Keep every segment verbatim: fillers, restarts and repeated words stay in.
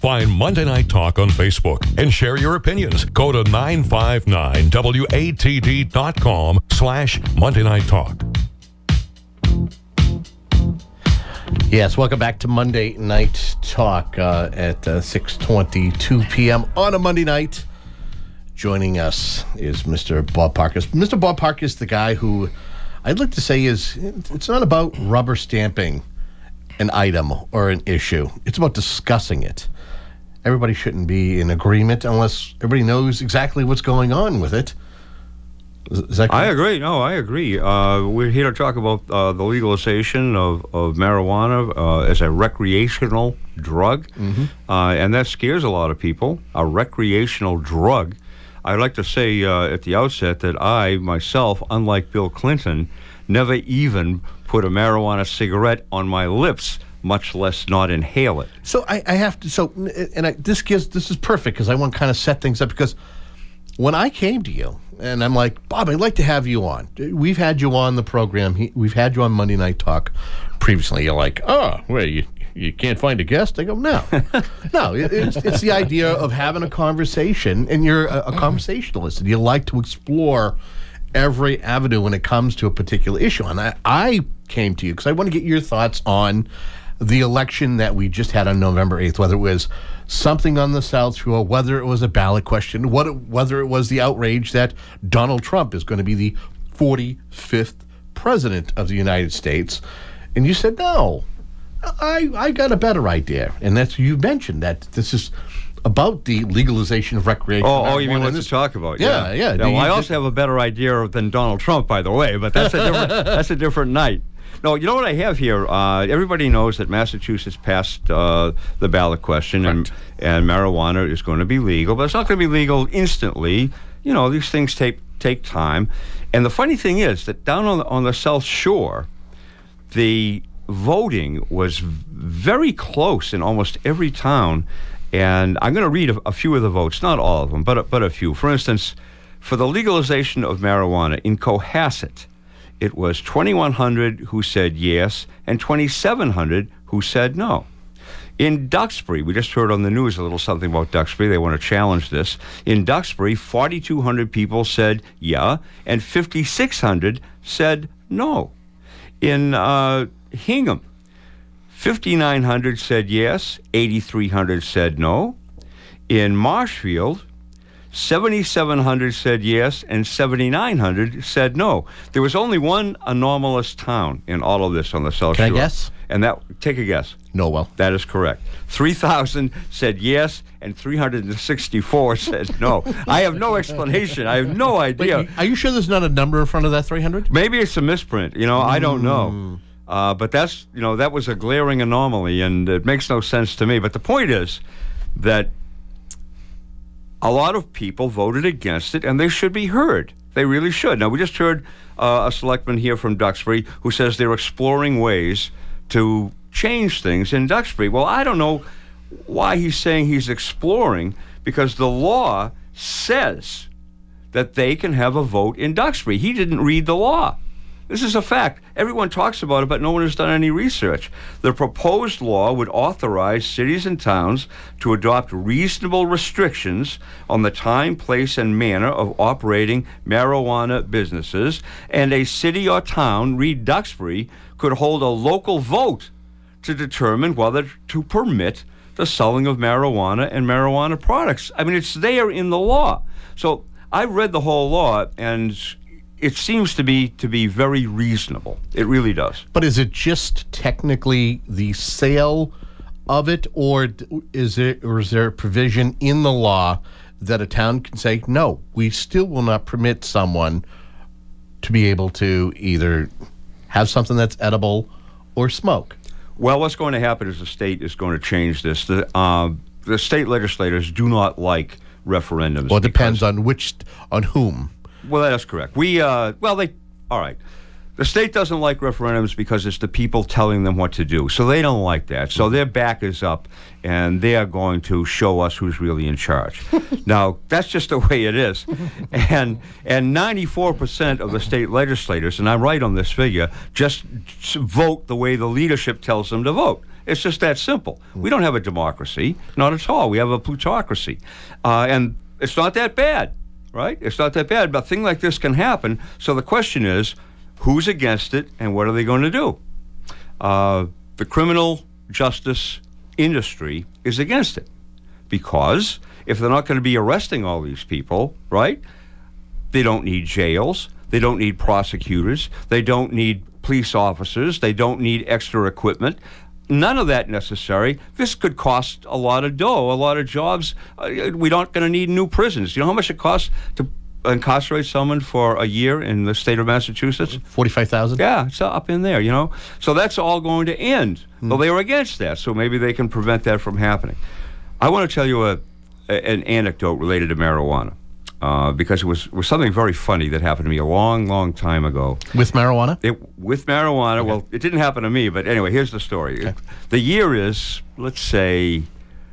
Find Monday Night Talk on Facebook and share your opinions. Go to nine five nine W A T D dot com slash Monday Night Talk. Yes, welcome back to Monday Night Talk uh, at uh, six twenty-two p.m. on a Monday night. Joining us is Mister Bob Parkas. Mister Bob Parkas, the guy who I'd like to say is, it's not about rubber stamping an item or an issue. It's about discussing it. Everybody shouldn't be in agreement unless everybody knows exactly what's going on with it. Is, is that correct? I agree. No, I agree. Uh, we're here to talk about uh, the legalization of, of marijuana uh, as a recreational drug, mm-hmm. uh, and that scares a lot of people, a recreational drug. I'd like to say uh, at the outset that I, myself, unlike Bill Clinton, never even put a marijuana cigarette on my lips, much less not inhale it. So I, I have to, so, and I, this gives, this is perfect because I want to kind of set things up, because when I came to you, and I'm like, Bob, I'd like to have you on. We've had you on the program. He, we've had you on Monday Night Talk previously. You're like, oh, well, you, you can't find a guest? I go, no. no, it, it's, it's the idea of having a conversation, and you're a, a conversationalist, and you like to explore every avenue when it comes to a particular issue. And I, I came to you because I want to get your thoughts on the election that we just had on November eighth, whether it was something on the South Shore, whether it was a ballot question, what it, whether it was the outrage that Donald Trump is going to be the forty-fifth president of the United States. And you said, no, I, I got a better idea. And that's, you mentioned that this is about the legalization of recreational Oh, marijuana. oh you mean what this, to talk about? Yeah, yeah. yeah. Well, I just, also have a better idea than Donald Trump, by the way, but that's a different, that's a different night. No, you know what I have here? Uh, everybody knows that Massachusetts passed uh, the ballot question, and, and marijuana is going to be legal, but it's not going to be legal instantly. You know, these things take take time. And the funny thing is that down on the, on the South Shore, the voting was very close in almost every town. And I'm going to read a, a few of the votes, not all of them, but a, but a few. For instance, for the legalization of marijuana in Cohasset, it was twenty-one hundred who said yes and twenty-seven hundred who said no. In Duxbury, we just heard on the news a little something about Duxbury. They want to challenge this. In Duxbury, forty-two hundred people said yeah, and fifty-six hundred said no. In uh, Hingham, fifty-nine hundred said yes, eighty-three hundred said no. In Marshfield, seventy-seven hundred said yes, and seventy-nine hundred said no. There was only one anomalous town in all of this on the South Shore. Can I guess? And that, take a guess. Norwell. That is correct. three thousand said yes, and three hundred sixty-four said no. I have no explanation. I have no idea. Wait, are you sure there's not a number in front of that three hundred? Maybe it's a misprint. You know, I don't know. Uh, but that's, you know, that was a glaring anomaly, and it makes no sense to me. But the point is that a lot of people voted against it, and they should be heard. They really should. Now, we just heard uh, a selectman here from Duxbury who says they're exploring ways to change things in Duxbury. Well, I don't know why he's saying he's exploring, because the law says that they can have a vote in Duxbury. He didn't read the law. This is a fact. Everyone talks about it, but no one has done any research. The proposed law would authorize cities and towns to adopt reasonable restrictions on the time, place, and manner of operating marijuana businesses, and a city or town, read Duxbury, could hold a local vote to determine whether to permit the selling of marijuana and marijuana products. I mean, it's there in the law. So I read the whole law, and it seems to be to be very reasonable. It really does. But is it just technically the sale of it, or is it, or is there a provision in the law that a town can say, no, we still will not permit someone to be able to either have something that's edible or smoke? Well, what's going to happen is the state is going to change this. The uh, the state legislators do not like referendums. Well, it depends on which, on whom. Well, that's correct. We, uh, well, they, all right. The state doesn't like referendums because it's the people telling them what to do. So they don't like that. So their back is up, and they are going to show us who's really in charge. Now, that's just the way it is. And and ninety-four percent of the state legislators, and I'm right on this figure, just vote the way the leadership tells them to vote. It's just that simple. We don't have a democracy, not at all. We have a plutocracy. Uh, and it's not that bad, right? It's not that bad, but a thing like this can happen. So the question is, who's against it, and what are they going to do? Uh, the criminal justice industry is against it, because if they're not going to be arresting all these people, right, they don't need jails, they don't need prosecutors, they don't need police officers, they don't need extra equipment. None of that necessary. This could cost a lot of dough, a lot of jobs. Uh, we're not going to need new prisons. You know how much it costs to incarcerate someone for a year in the state of Massachusetts? forty-five thousand? Yeah, it's up in there, you know. So that's all going to end. Hmm. Well, they were against that, so maybe they can prevent that from happening. I want to tell you a, a an anecdote related to marijuana, uh, because it was, was something very funny that happened to me a long, long time ago. With marijuana? It, with marijuana, okay. Well, it didn't happen to me, but anyway, here's the story. Okay. It, the year is, let's say,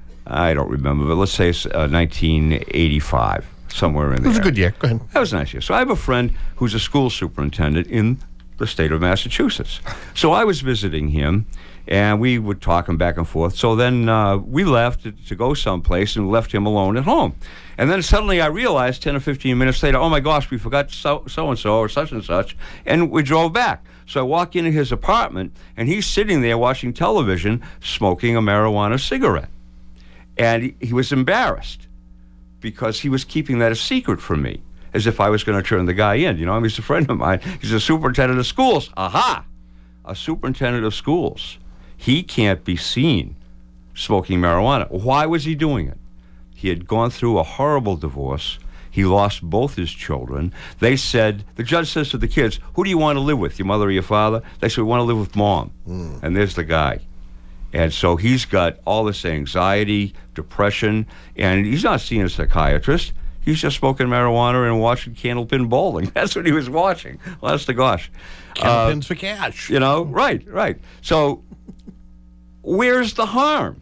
I don't remember, but let's say it's uh, nineteen eighty-five. Somewhere in there. It was a good year. Go ahead. That was a nice year. So I have a friend who's a school superintendent in the state of Massachusetts. So I was visiting him, and we were talking back and forth. So then uh, we left to, to go someplace and left him alone at home. And then suddenly I realized ten or fifteen minutes later, oh my gosh, we forgot so, so-and-so or such and such, and we drove back. So I walk into his apartment, and he's sitting there watching television, smoking a marijuana cigarette. And he, he was embarrassed, because he was keeping that a secret from me, as if I was going to turn the guy in. You know, I mean, he's a friend of mine. He's a superintendent of schools. Aha! A superintendent of schools. He can't be seen smoking marijuana. Why was he doing it? He had gone through a horrible divorce. He lost both his children. They said, the judge says to the kids, who do you want to live with, your mother or your father? They said, we want to live with mom. Mm. And there's the guy. And so he's got all this anxiety, depression, and he's not seeing a psychiatrist. He's just smoking marijuana and watching candlepin bowling. That's what he was watching. Honest to gosh. Candlepins uh, for cash. You know, right, right. So where's the harm?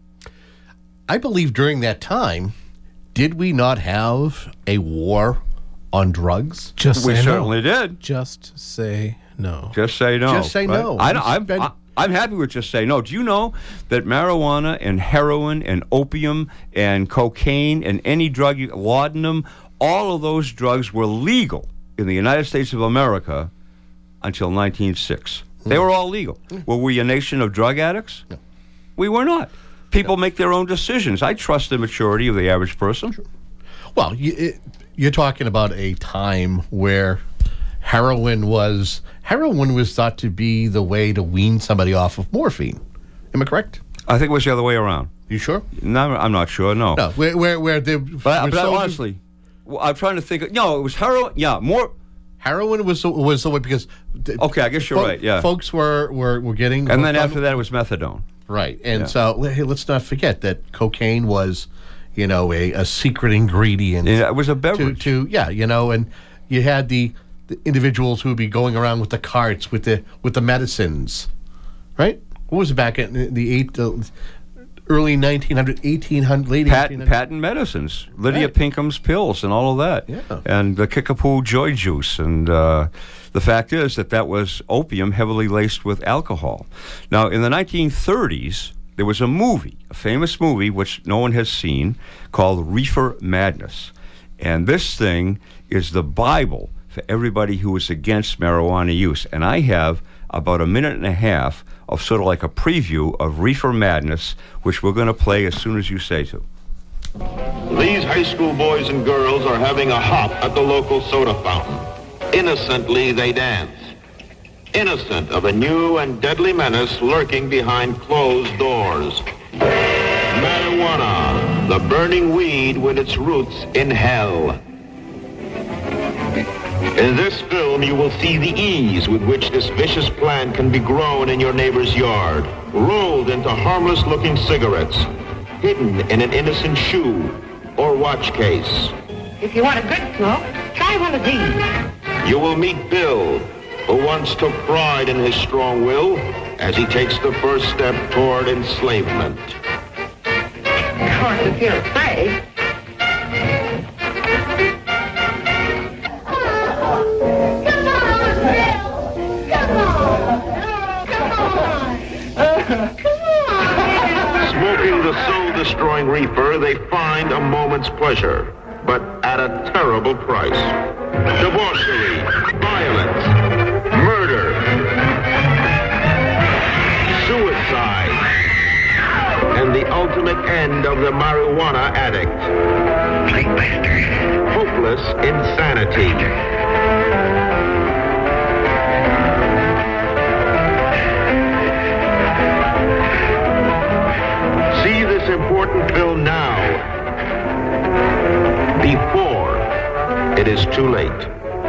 I believe during that time, did we not have a war on drugs? Just we say certainly no. did. Just say no. Just say no. Just say right? no. I, I'm, been... I, I'm happy with just say no. Do you know that marijuana and heroin and opium and cocaine and any drug, laudanum, all of those drugs were legal in the United States of America until nineteen oh six. Mm. They were all legal. Mm. Were we a nation of drug addicts? No. We were not. People no. make their own decisions. I trust the maturity of the average person. Sure. Well, you, it, you're talking about a time where heroin was heroin was thought to be the way to wean somebody off of morphine. Am I correct? I think it was the other way around. You sure? No, I'm not sure. No. No. Where where where the but, but honestly, well, I'm trying to think. Of, no, it was heroin. Yeah, more. Heroin was the, was the way because. Okay, I guess you're fo- right. Yeah. Folks were were, were getting. And then after that, it was methadone. Right, and yeah. so hey, let's not forget that cocaine was, you know, a, a secret ingredient. Yeah, it was a beverage. To, to yeah, you know, and you had the. The individuals who would be going around with the carts with the with the medicines, right? What was it back in the eight, uh, early nineteen hundred, eighteen hundred, late Pat, eighteen hundred? Patent medicines, Lydia Right. Pinkham's pills, and all of that, yeah. and the Kickapoo Joy Juice, and uh, the fact is that that was opium heavily laced with alcohol. Now, in the nineteen thirties, there was a movie, a famous movie which no one has seen, called Reefer Madness, and this thing is the Bible for everybody who is against marijuana use. And I have about a minute and a half of sort of like a preview of Reefer Madness, which we're going to play as soon as you say to. These high school boys and girls are having a hop at the local soda fountain. Innocently they dance. Innocent of a new and deadly menace lurking behind closed doors. Marijuana, the burning weed with its roots in hell. In this film, you will see the ease with which this vicious plant can be grown in your neighbor's yard, rolled into harmless-looking cigarettes, hidden in an innocent shoe or watch case. If you want a good smoke, try one of these. You will meet Bill, who once took pride in his strong will as he takes the first step toward enslavement. Of course, if you're afraid. Come on, the soul-destroying reefer, they find a moment's pleasure, but at a terrible price. Debauchery, violence, murder, suicide, and the ultimate end of the marijuana addict. Hopeless insanity. See this important film now, before it is too late.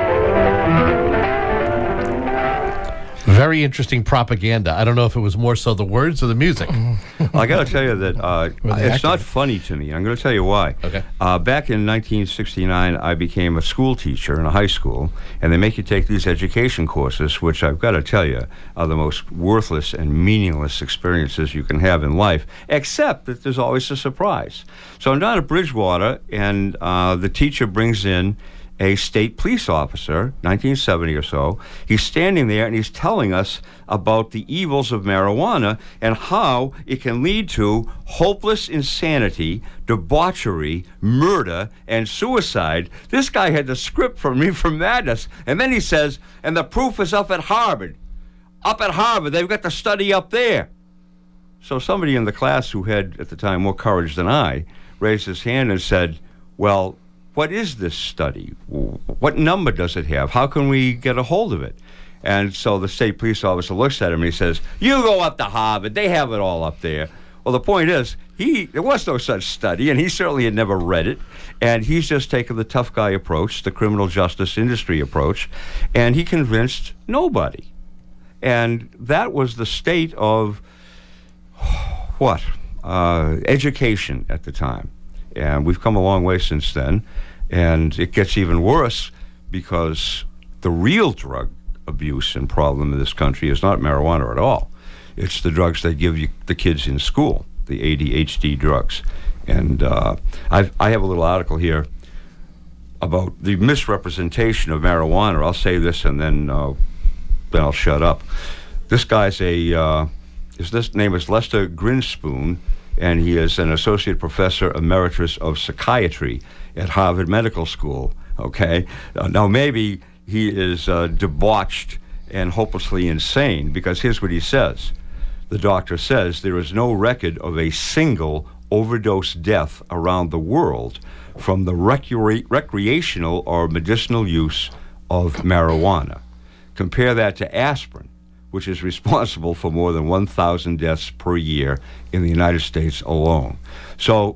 Very interesting propaganda. I don't know if it was more so the words or the music. I got to tell you that uh, it's not funny to me. I'm going to tell you why. Okay. Uh, back in nineteen sixty-nine, I became a school teacher in a high school, and they make you take these education courses, which I've got to tell you are the most worthless and meaningless experiences you can have in life, except that there's always a surprise. So I'm down at Bridgewater, and uh, the teacher brings in a state police officer, nineteen seventy or so. He's standing there and he's telling us about the evils of marijuana and how it can lead to hopeless insanity, debauchery, murder, and suicide. This guy had the script for me for madness. And then he says, and the proof is up at Harvard. Up at Harvard, they've got the study up there. So somebody in the class who had, at the time, more courage than I, raised his hand and said, well, what is this study? What number does it have? How can we get a hold of it? And so the state police officer looks at him and he says, you go up to Harvard. They have it all up there. Well, the point is, he there was no such study, and he certainly had never read it. And he's just taken the tough guy approach, the criminal justice industry approach, and he convinced nobody. And that was the state of, what? Uh, education at the time. And we've come a long way since then. And it gets even worse because the real drug abuse and problem in this country is not marijuana at all. It's the drugs they give you, the kids in school, the A D H D drugs. And uh, I've, I have a little article here about the misrepresentation of marijuana. I'll say this and then, uh, then I'll shut up. This guy's a, uh, his this name is Lester Grinspoon, and he is an associate professor emeritus of psychiatry at Harvard Medical School, okay? Uh, now, maybe he is uh, debauched and hopelessly insane, because here's what he says. The doctor says there is no record of a single overdose death around the world from the recre- recreational or medicinal use of marijuana. Compare that to aspirin, which is responsible for more than one thousand deaths per year in the United States alone. So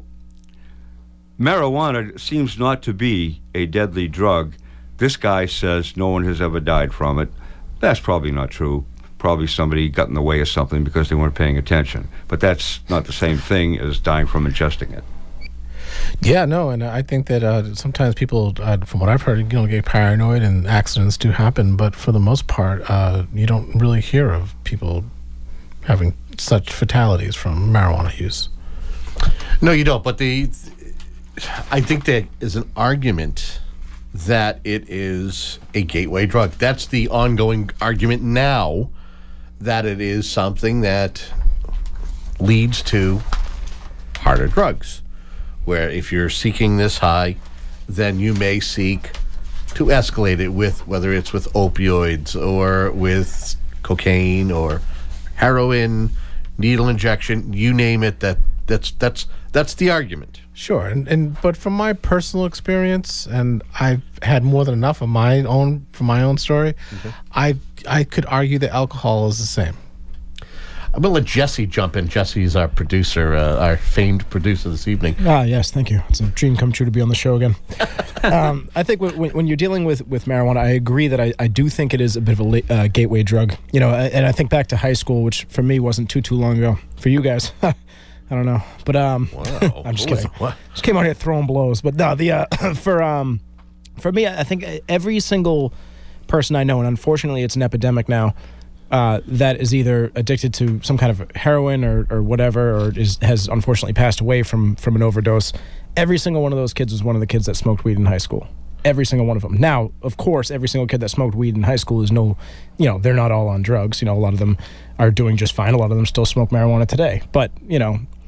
marijuana seems not to be a deadly drug. This guy says no one has ever died from it. That's probably not true. Probably somebody got in the way of something because they weren't paying attention. But that's not the same thing as dying from ingesting it. Yeah, no, and I think that uh, sometimes people, uh, from what I've heard, you know, get paranoid and accidents do happen, but for the most part, uh, you don't really hear of people having such fatalities from marijuana use. No, you don't. But the, I think there is an argument that it is a gateway drug. That's the ongoing argument now, that it is something that leads to harder drugs, where if you're seeking this high, then you may seek to escalate it with, whether it's with opioids or with cocaine or heroin, needle injection, you name it. That that's that's that's the argument. Sure, and, and but from my personal experience, and I've had more than enough of my own from my own story, okay. I I could argue that alcohol is the same. I'm going to let Jesse jump in. Jesse's our producer, uh, our famed producer this evening. Ah, yes, thank you. It's a dream come true to be on the show again. um, I think when, when you're dealing with, with marijuana, I agree that I, I do think it is a bit of a uh, gateway drug. You know, and I think back to high school, which for me wasn't too, too long ago. For you guys, I don't know. But um, wow. I'm just kidding. What? Just came out here throwing blows. But no, the uh, for um, for me, I think every single person I know, and unfortunately it's an epidemic now, Uh, that is either addicted to some kind of heroin or, or whatever, or is, has unfortunately passed away from, from an overdose. Every single one of those kids was one of the kids that smoked weed in high school. Every single one of them. Now, of course, every single kid that smoked weed in high school is no, you know, they're not all on drugs. You know, a lot of them are doing just fine. A lot of them still smoke marijuana today. But, you know,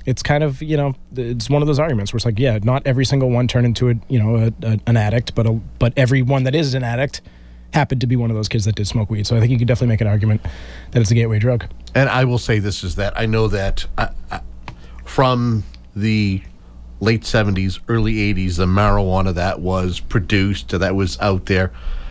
it's kind of, you know, it's one of those arguments where it's like, yeah, not every single one turned into a, you know, a, a, an addict, but a, but every one that is an addict happened to be one of those kids that did smoke weed. So I think you could definitely make an argument that it's a gateway drug. And I will say this is that I know that I, I, from the late seventies, early eighties, the marijuana that was produced, that was out there,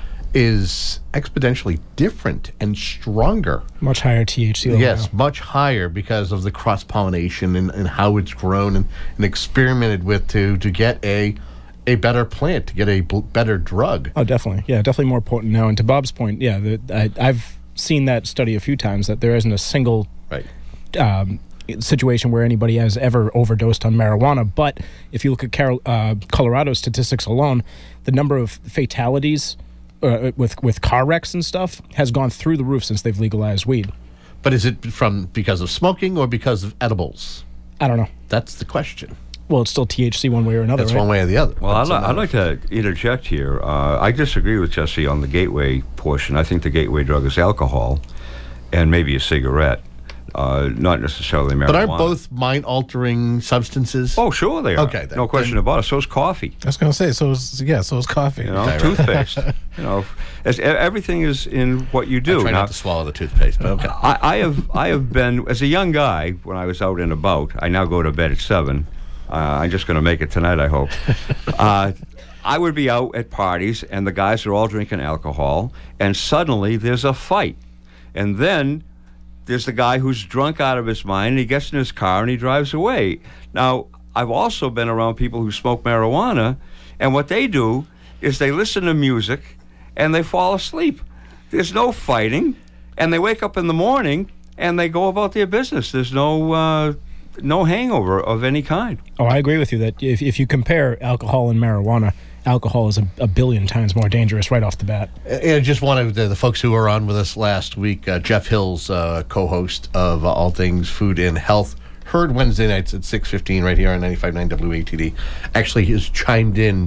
is exponentially different and stronger. Much higher T H C level. Yes, much higher because of the cross-pollination and, and how it's grown and, and experimented with to, to get a a better plant, to get a bl- better drug. Oh, definitely. Yeah, definitely more potent now. And to Bob's point, yeah, the, I, I've seen that study a few times, that there isn't a single right. um, situation where anybody has ever overdosed on marijuana. But if you look at Carol, uh, Colorado statistics alone, the number of fatalities uh, with with car wrecks and stuff has gone through the roof since they've legalized weed. But is it from because of smoking or because of edibles? I don't know. That's the question. Well, it's still T H C one way or another. That's right? one way or the other. Well, I'd, That's li- another. I'd like to interject here. Uh, I disagree with Jesse on the gateway portion. I think the gateway drug is alcohol and maybe a cigarette, uh, not necessarily marijuana. But aren't both mind-altering substances? Oh, sure they are. Okay, then. No question about it. So is coffee. I was going to say, so is, yeah, so is coffee. You know, Okay, right. toothpaste. You know, as, e- everything is in what you do. I try Now, not to swallow the toothpaste, but okay. I, I have I have been, as a young guy, when I was out and about, I now go to bed at seven. Uh, I'm just going to make it tonight, I hope. uh, I would be out at parties, and the guys are all drinking alcohol, and suddenly there's a fight. And then there's the guy who's drunk out of his mind, and he gets in his car and he drives away. Now, I've also been around people who smoke marijuana, and what they do is they listen to music and they fall asleep. There's no fighting, and they wake up in the morning and they go about their business. There's no uh, no hangover of any kind. Oh, I agree with you that if, if you compare alcohol and marijuana, alcohol is a, a billion times more dangerous right off the bat. And I just wanted the, the folks who were on with us last week, uh, Jeff Hills, uh, co-host of uh, All Things Food and Health, heard Wednesday nights at six fifteen right here on ninety-five point nine W A T D, actually has chimed in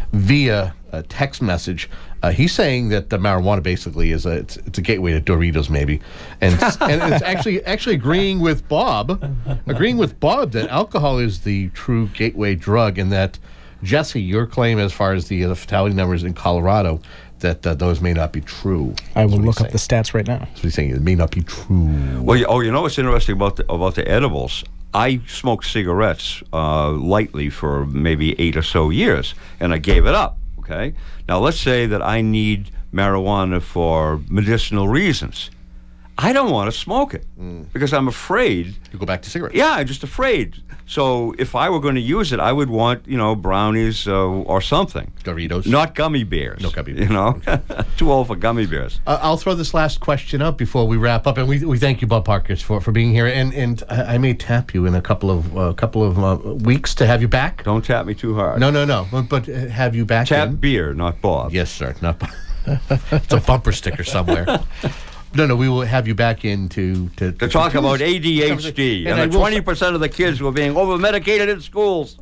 via a text message. Uh, he's saying that the marijuana basically is a it's, it's a gateway to Doritos, maybe, and and it's actually actually agreeing with Bob, agreeing with Bob that alcohol is the true gateway drug, and that Jesse, your claim as far as the, uh, the fatality numbers in Colorado, that uh, those may not be true. I will That's what look he's up the saying. stats right now. That's what he's saying. It may not be true. Well, you, oh, you know what's interesting about the, about the edibles? I smoked cigarettes uh, lightly for maybe eight or so years, and I gave it up. Okay. Now let's say that I need marijuana for medicinal reasons. I don't want to smoke it mm. because I'm afraid. You go back to cigarettes. Yeah, I'm just afraid. So if I were going to use it, I would want, you know, brownies uh, or something. Doritos. Not gummy bears. No gummy bears. You know, too old for gummy bears. Uh, I'll throw this last question up before we wrap up, and we we thank you, Bob Parkers, for, for being here. And and I, I may tap you in a couple of uh, couple of uh, weeks to have you back. Don't tap me too hard. No, no, no. But, but uh, have you back? Tap in. beer, not Bob. Yes, sir. Not. It's a bumper sticker somewhere. No, no, we will have you back in to... To, To talk about A D H D and, I and the will twenty percent of the kids who are being over-medicated in schools.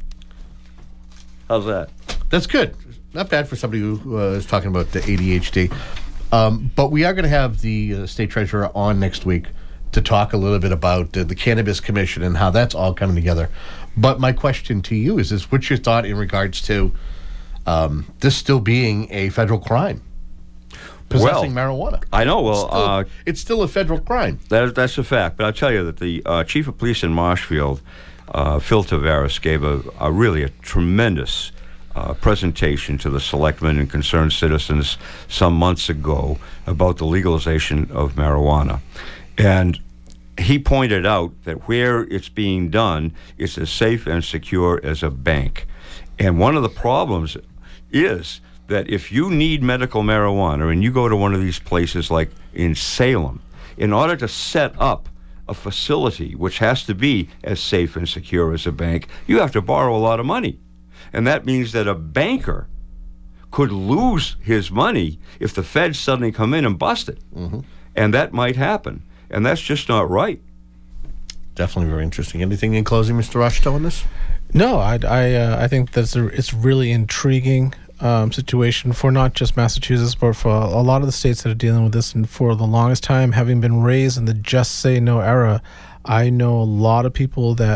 How's that? That's good. Not bad for somebody who uh, is talking about the A D H D. Um, but we are going to have the uh, state treasurer on next week to talk a little bit about uh, the Cannabis Commission and how that's all coming together. But my question to you is, is what's your thought in regards to um, this still being a federal crime? Possessing Well, marijuana. I know. Well, It's still, uh, it's still a federal crime. That, that's a fact. But I'll tell you that the uh, chief of police in Marshfield, uh, Phil Tavares, gave a, a really a tremendous uh, presentation to the selectmen and concerned citizens some months ago about the legalization of marijuana. And he pointed out that where it's being done, it's as safe and secure as a bank. And one of the problems is that if you need medical marijuana and you go to one of these places like in Salem, in order to set up a facility which has to be as safe and secure as a bank, you have to borrow a lot of money. And that means that a banker could lose his money if the feds suddenly come in and bust it. Mm-hmm. And that might happen. And that's just not right. Definitely very interesting. Anything in closing, Mister Rushto, on this? No, I I, uh, I think that's a, it's really intriguing um, situation for not just Massachusetts, but for a lot of the states that are dealing with this. And for the longest time, having been raised in the just say no era, I know a lot of people that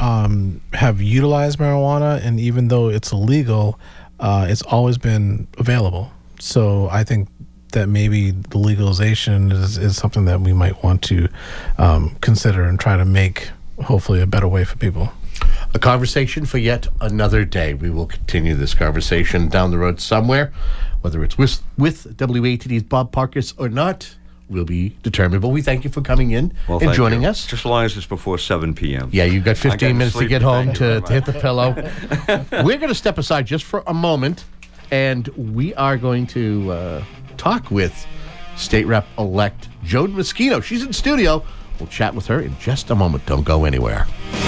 um, have utilized marijuana, and even though it's illegal, uh, it's always been available. So I think that maybe the legalization is, is something that we might want to um, consider and try to make, hopefully, a better way for people. A conversation for yet another day. We will continue this conversation down the road somewhere. Whether it's with, with W A T D's Bob Parkus or not will be determined. But we thank you for coming in Well, and thank joining you. us. Just as long as it's before seven p.m. Yeah, you've got I fifteen gotta minutes to sleep. get home Thank you to, very to hit the much. pillow. We're going to step aside just for a moment, and we are going to uh, talk with State Rep-elect Joan Moschino. She's in studio. We'll chat with her in just a moment. Don't go anywhere.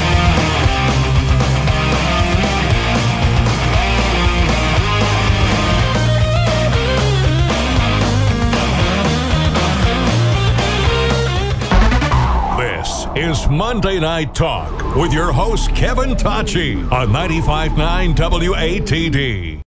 This is Monday Night Talk with your host, Kevin Tachi, on ninety-five point nine W A T D.